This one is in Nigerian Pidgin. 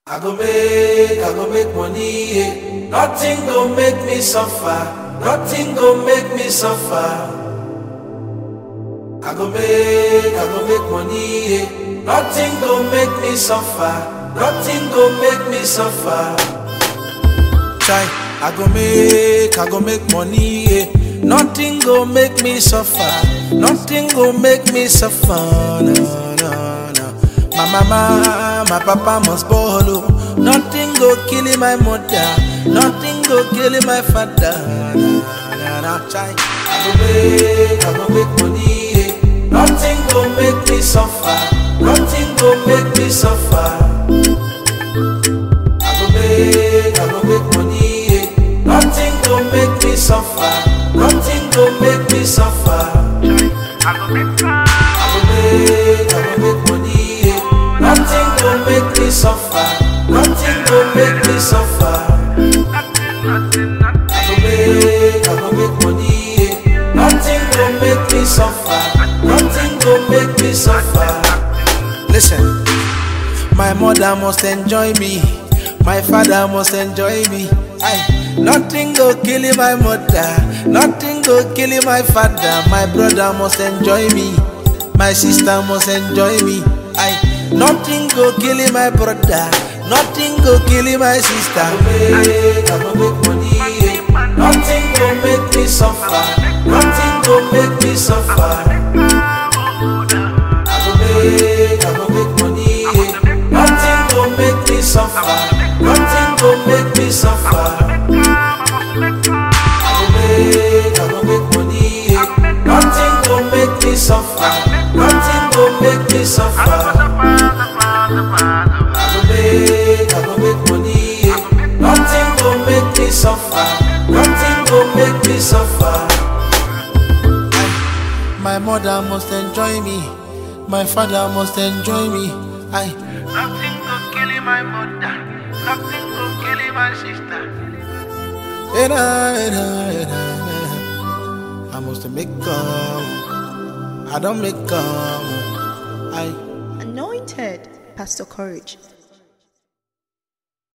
I go make money, yeah. Nothing go make me suffer. Nothing go make me suffer. I go make money, yeah. Nothing go make me suffer. Nothing go make me suffer. Try, I go make money, yeah. Nothing go make me suffer. Nothing go make me suffer. No, no, no. My mama, my papa must ball. Nothing go kill my mother. Nothing go kill my father. Try, I go make money, yeah. Nothing go make me suffer. Nothing go make me suffer. I go make money, yeah. Nothing go make me suffer. Nothing go make me suffer. I go make money, yeah. Nothing go make me suffer. Nothing go make me suffer. I go make money, yeah. Nothing go make me suffer. Nothing go make me suffer. Listen, my mother must enjoy me. My father must enjoy me. Nothing go kill my mother. Nothing go kill my father. My brother must enjoy me. My sister must enjoy me. Nothing go kill my brother. Nothing go kill my sister. I go make money, yeah. Nothing go make me suffer. Nothing go make me suffer. I go make money, yeah. Nothing go make me suffer. Nothing go make me suffer. I go make money, yeah. Nothing go make me suffer. Nothing go make me suffer. I go make money, yeah. Nothing go make me suffer. Nothing go make me suffer. My mother must enjoy me. My father must enjoy me. Nothing go kill my mother. Nothing go kill my sister. I must make come. I don't make come. Anointed Pastor Courage.